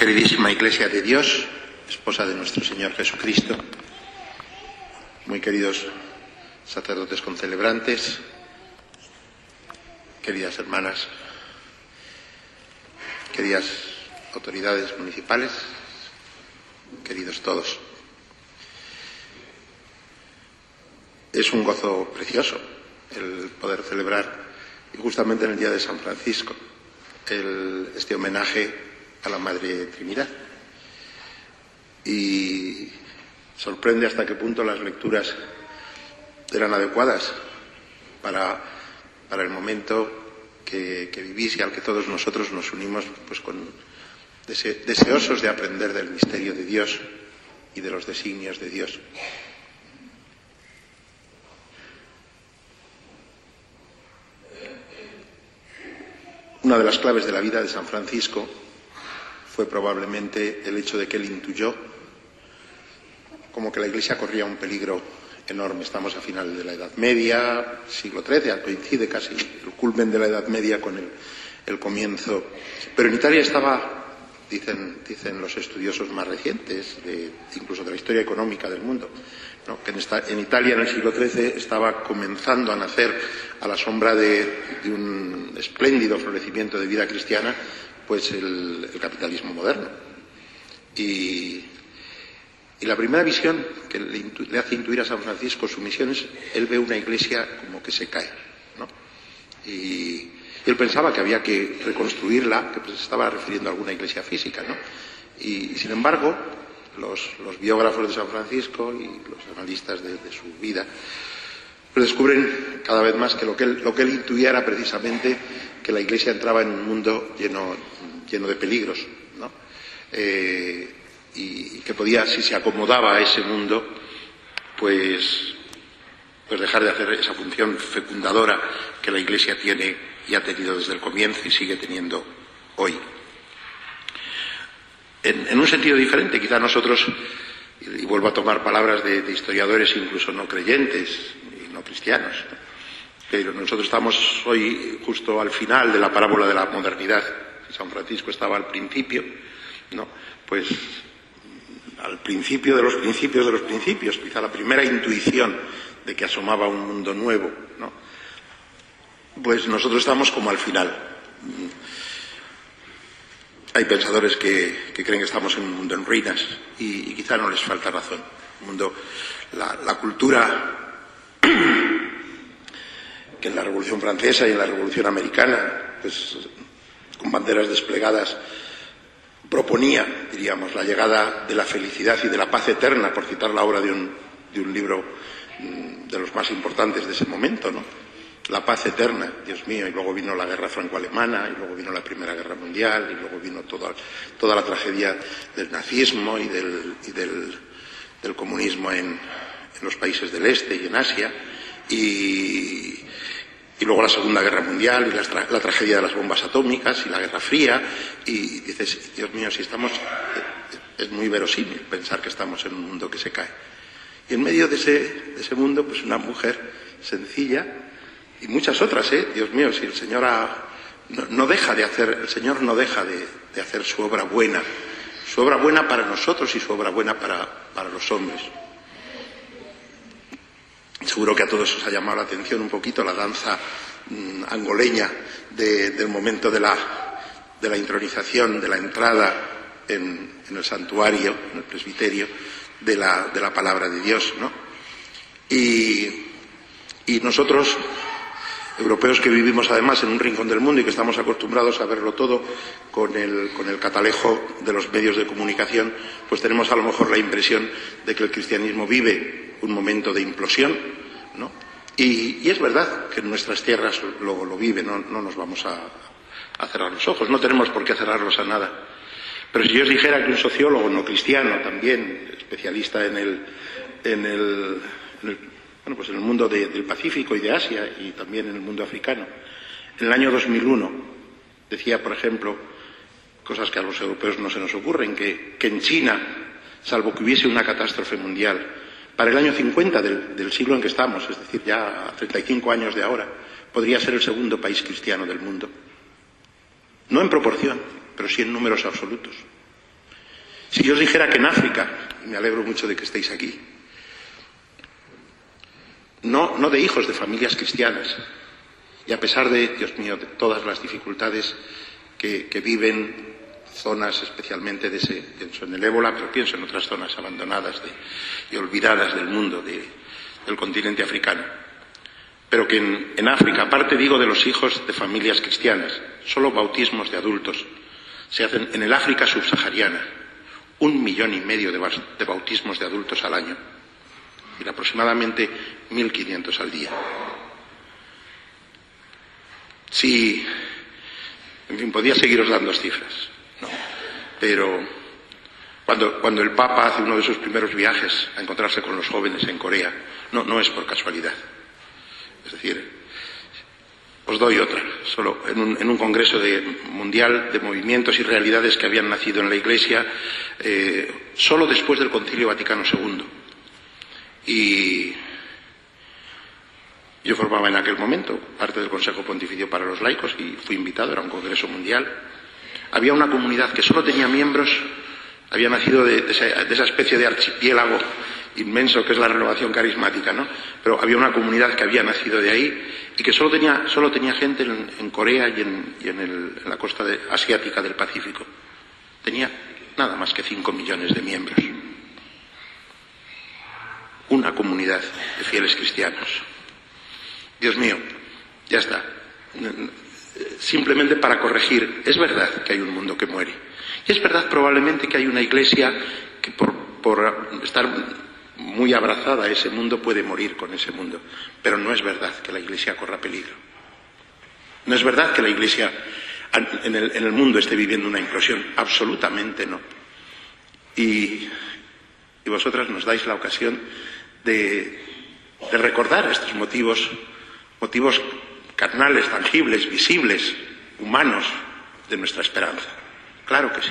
Queridísima Iglesia de Dios, esposa de nuestro Señor Jesucristo, muy queridos sacerdotes concelebrantes, queridas hermanas, queridas autoridades municipales, queridos todos. Es un gozo precioso el poder celebrar, y justamente en el día de San Francisco, este homenaje a la Madre Trinidad. Y sorprende hasta qué punto las lecturas eran adecuadas para el momento que vivís y al que todos nosotros nos unimos pues deseosos de aprender del misterio de Dios y de los designios de Dios. Una de las claves de la vida de San Francisco fue probablemente el hecho de que él intuyó como que la Iglesia corría un peligro enorme. Estamos a final de la Edad Media, siglo XIII, coincide casi el culmen de la Edad Media con el comienzo. Pero en Italia estaba, dicen los estudiosos más recientes, incluso de la historia económica del mundo, ¿no?, que en Italia en el siglo XIII estaba comenzando a nacer, a la sombra de un espléndido florecimiento de vida cristiana, pues el capitalismo moderno. Y la primera visión que le hace intuir a San Francisco su misión es, él ve una iglesia como que se cae, ¿no? Y él pensaba que había que reconstruirla, que pues se estaba refiriendo a alguna iglesia física, ¿no? Y sin embargo, los biógrafos de San Francisco y los analistas de su vida pues descubren cada vez más que lo que él intuía era precisamente que la Iglesia entraba en un mundo lleno de peligros, ¿no? Y que podía, si se acomodaba a ese mundo, pues dejar de hacer esa función fecundadora que la Iglesia tiene y ha tenido desde el comienzo y sigue teniendo hoy. En un sentido diferente, quizá nosotros, y vuelvo a tomar palabras de historiadores incluso no creyentes y no cristianos, pero nosotros estamos hoy justo al final de la parábola de la modernidad. San Francisco estaba al principio, ¿no? Pues al principio de los principios de los principios, quizá la primera intuición de que asomaba un mundo nuevo, ¿no? Pues nosotros estamos como al final. Hay pensadores que creen que estamos en un mundo en ruinas y quizá no les falta razón. La cultura que en la Revolución Francesa y en la Revolución Americana, pues con banderas desplegadas, proponía, diríamos, la llegada de la felicidad y de la paz eterna, por citar la obra de un libro de los más importantes de ese momento, ¿no? La paz eterna, Dios mío, y luego vino la guerra franco-alemana, y luego vino la Primera Guerra Mundial, y luego vino toda la tragedia del nazismo y del comunismo en los países del este y en Asia, y luego la Segunda Guerra Mundial y la tragedia de las bombas atómicas y la Guerra Fría, y dices, Dios mío, si estamos, es muy verosímil pensar que estamos en un mundo que se cae. Y en medio de ese mundo, pues una mujer sencilla, y muchas otras, Dios mío, si el Señor no deja de hacer su obra buena para nosotros y su obra buena para los hombres. Seguro que a todos os ha llamado la atención un poquito la danza angoleña del momento de la intronización, de la entrada en el santuario, en el presbiterio, de la palabra de Dios, ¿no? Y nosotros, europeos que vivimos además en un rincón del mundo y que estamos acostumbrados a verlo todo con el catalejo de los medios de comunicación, pues tenemos a lo mejor la impresión de que el cristianismo vive un momento de implosión, ¿no? Y es verdad que en nuestras tierras lo vive, no nos vamos a cerrar los ojos, no tenemos por qué cerrarlos a nada. Pero si yo os dijera que un sociólogo no cristiano, también especialista en el mundo del Pacífico y de Asia y también en el mundo africano, en el año 2001 decía, por ejemplo, cosas que a los europeos no se nos ocurren, que en China, salvo que hubiese una catástrofe mundial, para el año 50 del siglo en que estamos, es decir, ya a 35 años de ahora, podría ser el segundo país cristiano del mundo. No en proporción, pero sí en números absolutos. Si yo os dijera que en África, y me alegro mucho de que estéis aquí, no de hijos de familias cristianas, y a pesar de, Dios mío, de todas las dificultades que viven zonas especialmente pienso en el ébola, pero pienso en otras zonas abandonadas y olvidadas del mundo, del continente africano. Pero que en África, aparte digo de los hijos de familias cristianas, solo bautismos de adultos se hacen en el África subsahariana, 1,5 millones de bautismos de adultos al año, y aproximadamente 1.500 al día. Sí, en fin, podía seguiros dando cifras, ¿no? Pero cuando el Papa hace uno de sus primeros viajes a encontrarse con los jóvenes en Corea, no es por casualidad. Es decir, os doy otra, solo en un congreso mundial de movimientos y realidades que habían nacido en la Iglesia solo después del Concilio Vaticano II. Y yo formaba en aquel momento parte del Consejo Pontificio para los Laicos y fui invitado, era un congreso mundial. Había una comunidad que solo tenía miembros, había nacido de esa especie de archipiélago inmenso que es la renovación carismática, ¿no? Pero había una comunidad que había nacido de ahí y que solo tenía gente en Corea y en la costa asiática del Pacífico. Tenía nada más que 5 millones de miembros. Una comunidad de fieles cristianos. Dios mío, ya está. Simplemente para corregir, es verdad que hay un mundo que muere. Y es verdad probablemente que hay una iglesia que por estar muy abrazada a ese mundo puede morir con ese mundo. Pero no es verdad que la iglesia corra peligro. No es verdad que la iglesia en el mundo esté viviendo una implosión. Absolutamente no. Y vosotras nos dais la ocasión de recordar estos motivos carnales, tangibles, visibles, humanos de nuestra esperanza. Claro que sí.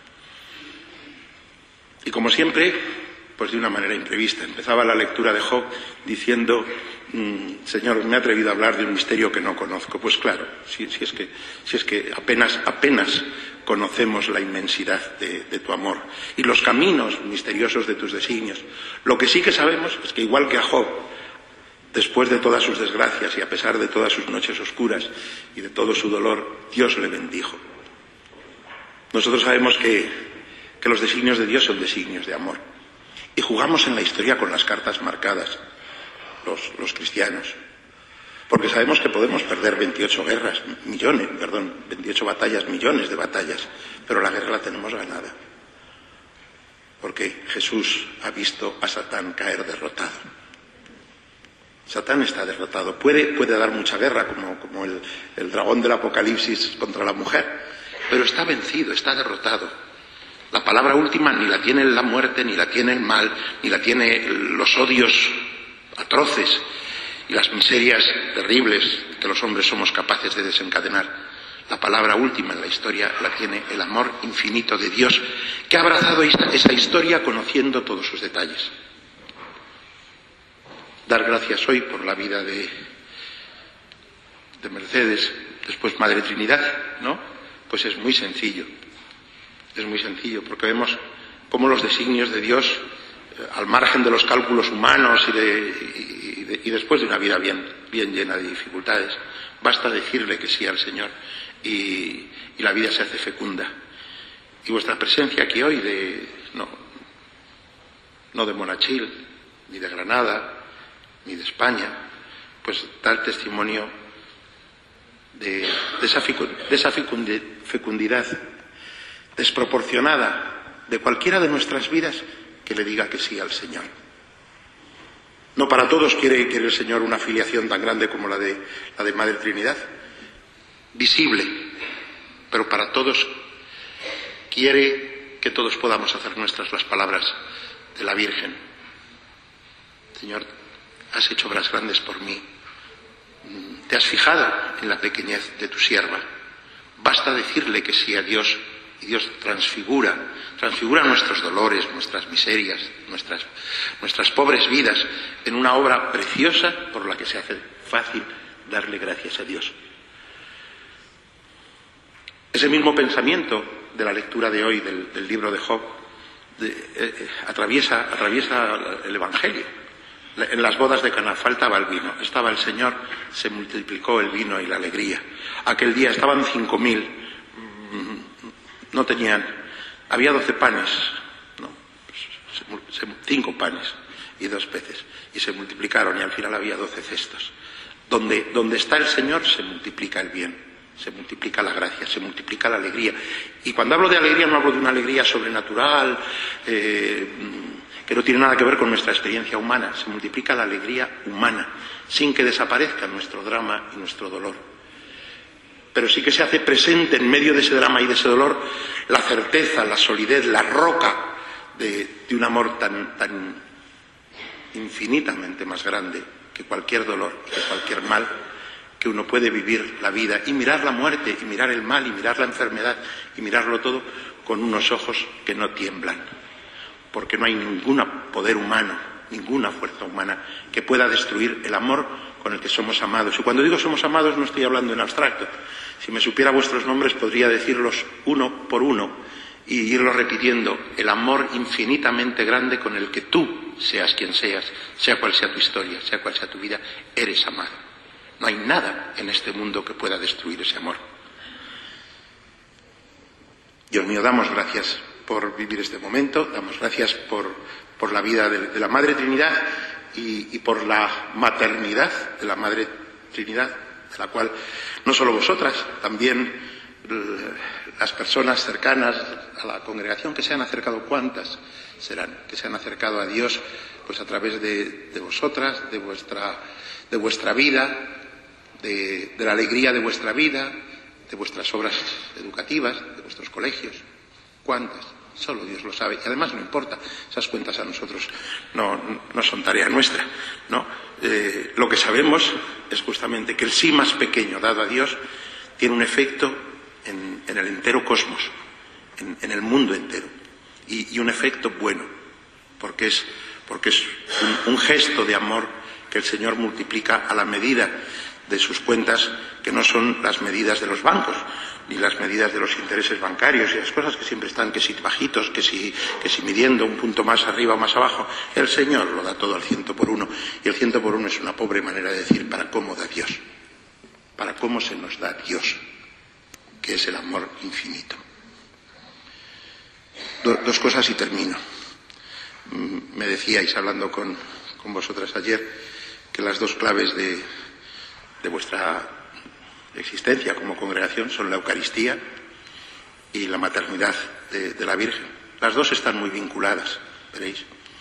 Y como siempre, pues de una manera imprevista. Empezaba la lectura de Job diciendo, Señor, me he atrevido a hablar de un misterio que no conozco. Pues claro, si es que apenas conocemos la inmensidad de tu amor y los caminos misteriosos de tus designios. Lo que sí que sabemos es que igual que a Job, después de todas sus desgracias y a pesar de todas sus noches oscuras y de todo su dolor, Dios le bendijo. Nosotros sabemos que los designios de Dios son designios de amor. Y jugamos en la historia con las cartas marcadas, los cristianos. Porque sabemos que podemos perder 28 batallas, millones de batallas, pero la guerra la tenemos ganada. Porque Jesús ha visto a Satán caer derrotado. Satán está derrotado. Puede dar mucha guerra, como el dragón del Apocalipsis contra la mujer, pero está vencido, está derrotado. La palabra última ni la tiene la muerte, ni la tiene el mal, ni la tiene los odios atroces y las miserias terribles que los hombres somos capaces de desencadenar. La palabra última en la historia la tiene el amor infinito de Dios, que ha abrazado esa historia conociendo todos sus detalles. Dar gracias hoy por la vida de Mercedes, después Madre Trinidad, ¿no? Pues es muy sencillo. Es muy sencillo, porque vemos cómo los designios de Dios, al margen de los cálculos humanos y después de una vida bien llena de dificultades, basta decirle que sí al Señor y la vida se hace fecunda. Y vuestra presencia aquí hoy no de Monachil, ni de Granada, ni de España, pues da el testimonio de esa fecundidad desproporcionada de cualquiera de nuestras vidas que le diga que sí al Señor. No para todos quiere el Señor una filiación tan grande como la de Madre Trinidad, visible, pero para todos quiere que todos podamos hacer nuestras las palabras de la Virgen. Señor, has hecho obras grandes por mí. Te has fijado en la pequeñez de tu sierva. Basta decirle que sí a Dios. Y Dios transfigura nuestros dolores, nuestras miserias, nuestras pobres vidas en una obra preciosa por la que se hace fácil darle gracias a Dios. Ese mismo pensamiento de la lectura de hoy del libro de Job atraviesa el Evangelio. En las bodas de Caná faltaba el vino, estaba el Señor, se multiplicó el vino y la alegría. Aquel día estaban 5.000, no tenían, había 12 panes, no, 5 panes y 2 peces, y se multiplicaron y al final había 12 cestos. Donde está el Señor se multiplica el bien, se multiplica la gracia, se multiplica la alegría. Y cuando hablo de alegría no hablo de una alegría sobrenatural, que no tiene nada que ver con nuestra experiencia humana, se multiplica la alegría humana, sin que desaparezca nuestro drama y nuestro dolor. Pero sí que se hace presente en medio de ese drama y de ese dolor la certeza, la solidez, la roca de un amor tan infinitamente más grande que cualquier dolor, que cualquier mal, que uno puede vivir la vida y mirar la muerte, y mirar el mal, y mirar la enfermedad, y mirarlo todo con unos ojos que no tiemblan. Porque no hay ningún poder humano, ninguna fuerza humana que pueda destruir el amor con el que somos amados. Y cuando digo somos amados no estoy hablando en abstracto. Si me supiera vuestros nombres podría decirlos uno por uno y irlos repitiendo. El amor infinitamente grande con el que tú, seas quien seas, sea cual sea tu historia, sea cual sea tu vida, eres amado. No hay nada en este mundo que pueda destruir ese amor. Dios mío, damos gracias por vivir este momento, damos gracias por la vida de la Madre Trinidad y por la maternidad de la Madre Trinidad, de la cual no solo vosotras, también las personas cercanas a la congregación que se han acercado, ¿cuántas serán? Que se han acercado a Dios pues a través de vosotras, de vuestra vida, de la alegría de vuestra vida, de vuestras obras educativas, de vuestros colegios. ¿Cuántas? Solo Dios lo sabe. Y además no importa, esas cuentas a nosotros no son tarea nuestra, ¿no? Lo que sabemos es justamente que el sí más pequeño dado a Dios tiene un efecto en el entero cosmos, en el mundo entero. Y un efecto bueno, porque es un gesto de amor que el Señor multiplica a la medida de sus cuentas, que no son las medidas de los bancos, ni las medidas de los intereses bancarios y las cosas que siempre están, que si bajitos, que si midiendo un punto más arriba o más abajo. El Señor lo da todo al 100 por 1, y el 100 por 1 es una pobre manera de decir para cómo da Dios, para cómo se nos da Dios, que es el amor infinito. Dos cosas y termino. Me decíais, hablando con vosotras ayer, que las dos claves de vuestra existencia como congregación son la Eucaristía y la maternidad de la Virgen. Las dos están muy vinculadas, veréis.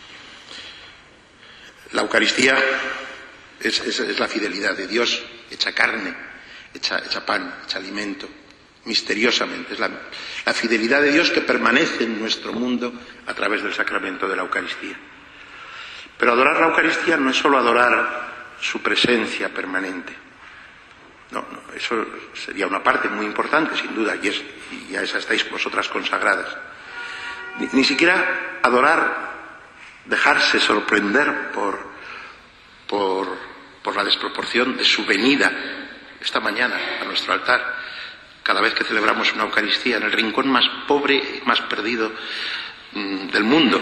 La Eucaristía es la fidelidad de Dios hecha carne, hecha pan, hecha alimento, misteriosamente. Es la fidelidad de Dios que permanece en nuestro mundo a través del sacramento de la Eucaristía. Pero adorar la Eucaristía no es solo adorar su presencia permanente. No, eso sería una parte muy importante, sin duda, y a esa estáis vosotras consagradas. Ni siquiera adorar, dejarse sorprender por la desproporción de su venida esta mañana a nuestro altar, cada vez que celebramos una Eucaristía en el rincón más pobre y más perdido del mundo.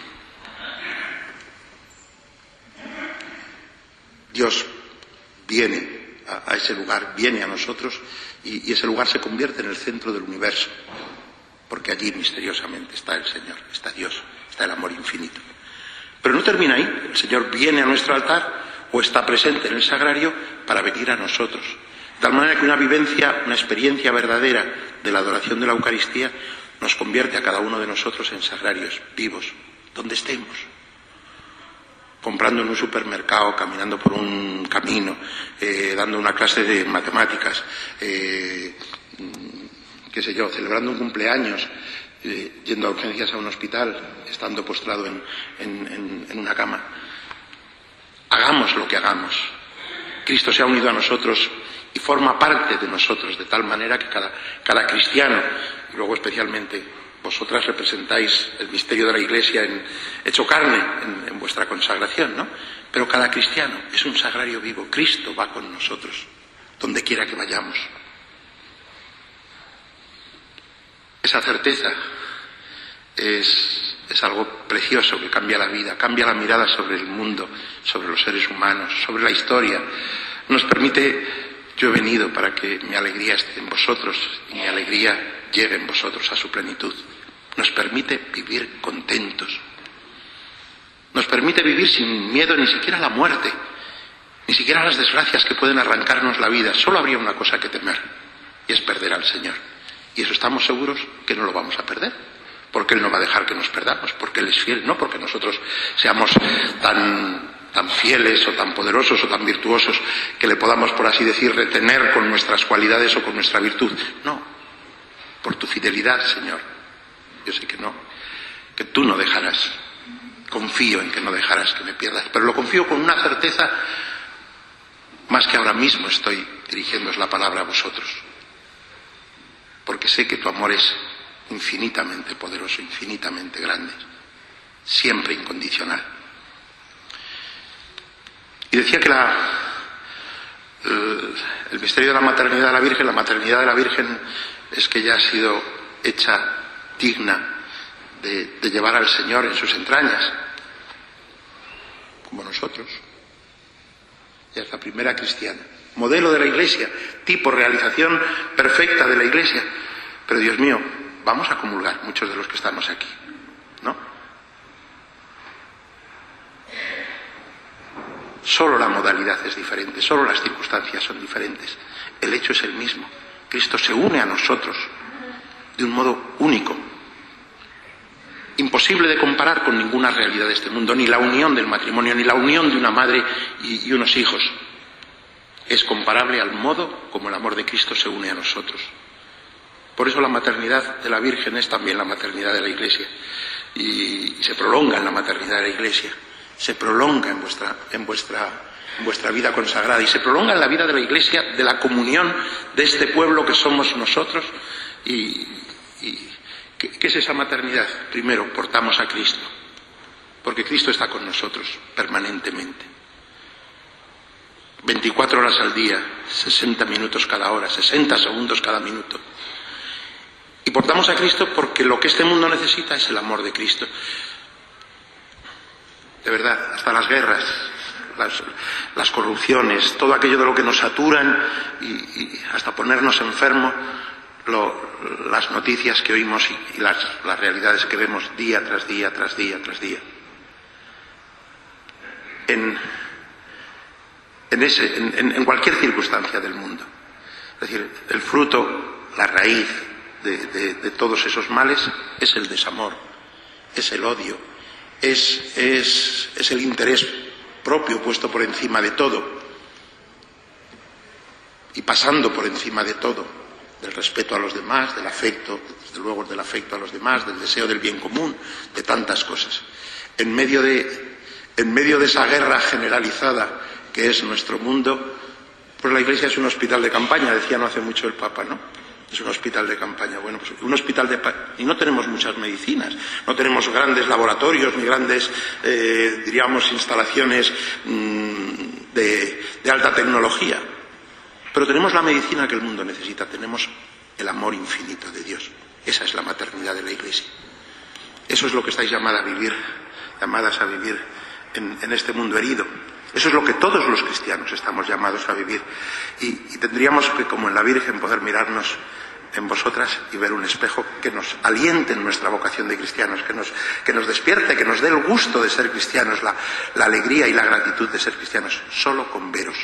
Dios viene a ese lugar, viene a nosotros, y ese lugar se convierte en el centro del universo, porque allí misteriosamente está el Señor, está Dios, está el amor infinito. Pero no termina ahí. El Señor viene a nuestro altar o está presente en el sagrario para venir a nosotros, de tal manera que una vivencia, una experiencia verdadera de la adoración de la Eucaristía nos convierte a cada uno de nosotros en sagrarios vivos, donde estemos. Comprando en un supermercado, caminando por un camino, dando una clase de matemáticas, qué sé yo, celebrando un cumpleaños, yendo a urgencias a un hospital, estando postrado en una cama. Hagamos lo que hagamos. Cristo se ha unido a nosotros y forma parte de nosotros, de tal manera que cada cristiano, y luego especialmente vosotras representáis el misterio de la Iglesia hecho carne en vuestra consagración, ¿no? Pero cada cristiano es un sagrario vivo. Cristo va con nosotros, donde quiera que vayamos. Esa certeza es es algo precioso que cambia la vida, cambia la mirada sobre el mundo, sobre los seres humanos, sobre la historia. Nos permite, yo he venido para que mi alegría esté en vosotros y mi alegría llegue en vosotros a su plenitud. Nos permite vivir contentos. Nos permite vivir sin miedo ni siquiera a la muerte, ni siquiera a las desgracias que pueden arrancarnos la vida. Solo habría una cosa que temer, y es perder al Señor. Y eso estamos seguros que no lo vamos a perder, porque Él no va a dejar que nos perdamos, porque Él es fiel, no porque nosotros seamos tan fieles o tan poderosos o tan virtuosos que le podamos, por así decir, retener con nuestras cualidades o con nuestra virtud. No, por tu fidelidad, Señor. Yo sé que no, que tú no dejarás. Confío en que no dejarás que me pierdas, pero lo confío con una certeza, más que ahora mismo estoy dirigiéndoos la palabra a vosotros, porque sé que tu amor es infinitamente poderoso, infinitamente grande, siempre incondicional. Y decía que el misterio de la maternidad de la Virgen es que ella ha sido hecha digna de llevar al Señor en sus entrañas, como nosotros. Ella es la primera cristiana, modelo de la Iglesia, tipo, realización perfecta de la Iglesia. Pero Dios mío, vamos a comulgar muchos de los que estamos aquí, ¿no? Solo la modalidad es diferente, solo las circunstancias son diferentes. El hecho es el mismo. Cristo se une a nosotros de un modo único, imposible de comparar con ninguna realidad de este mundo, ni la unión del matrimonio, ni la unión de una madre y unos hijos. Es comparable al modo como el amor de Cristo se une a nosotros. Por eso la maternidad de la Virgen es también la maternidad de la Iglesia. Y se prolonga en la maternidad de la Iglesia, se prolonga en vuestra vida consagrada y se prolonga en la vida de la Iglesia, de la comunión de este pueblo que somos nosotros. ¿Qué es esa maternidad? Primero, portamos a Cristo, porque Cristo está con nosotros permanentemente. 24 horas al día, 60 minutos cada hora, 60 segundos cada minuto. Y portamos a Cristo porque lo que este mundo necesita es el amor de Cristo. De verdad, hasta las guerras, las corrupciones, todo aquello de lo que nos saturan y hasta ponernos enfermos, las noticias que oímos y las realidades que vemos día tras día, tras día, tras día. En cualquier circunstancia del mundo. Es decir, el fruto, la raíz de todos esos males es el desamor, es el odio, es el interés propio puesto por encima de todo y pasando por encima de todo, del respeto a los demás, del afecto, desde luego del afecto a los demás, del deseo del bien común, de tantas cosas. En medio de esa guerra generalizada que es nuestro mundo, pues la Iglesia es un hospital de campaña, decía no hace mucho el Papa, ¿no? Es un hospital de campaña. Bueno, pues un hospital y no tenemos muchas medicinas, no tenemos grandes laboratorios ni grandes, diríamos, instalaciones de alta tecnología. Pero tenemos la medicina que el mundo necesita, tenemos el amor infinito de Dios. Esa es la maternidad de la Iglesia. Eso es lo que estáis llamadas a vivir en este mundo herido. Eso es lo que todos los cristianos estamos llamados a vivir. Y tendríamos que, como en la Virgen, poder mirarnos en vosotras y ver un espejo que nos aliente en nuestra vocación de cristianos, que nos despierte, que nos dé el gusto de ser cristianos, la alegría y la gratitud de ser cristianos, solo con veros.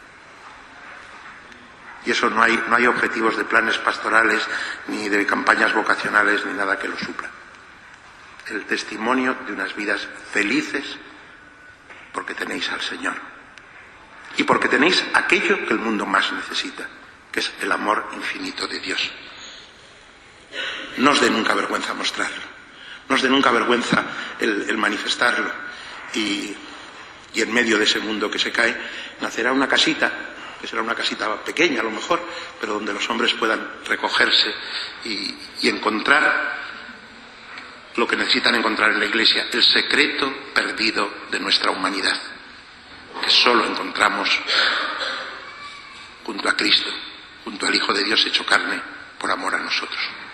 Y eso no hay objetivos de planes pastorales, ni de campañas vocacionales, ni nada que lo supla. El testimonio de unas vidas felices porque tenéis al Señor. Y porque tenéis aquello que el mundo más necesita, que es el amor infinito de Dios. No os dé nunca vergüenza mostrarlo. No os dé nunca vergüenza el manifestarlo. Y en medio de ese mundo que se cae, nacerá una casita, que será una casita pequeña a lo mejor, pero donde los hombres puedan recogerse y encontrar lo que necesitan encontrar en la Iglesia, el secreto perdido de nuestra humanidad, que solo encontramos junto a Cristo, junto al Hijo de Dios hecho carne por amor a nosotros.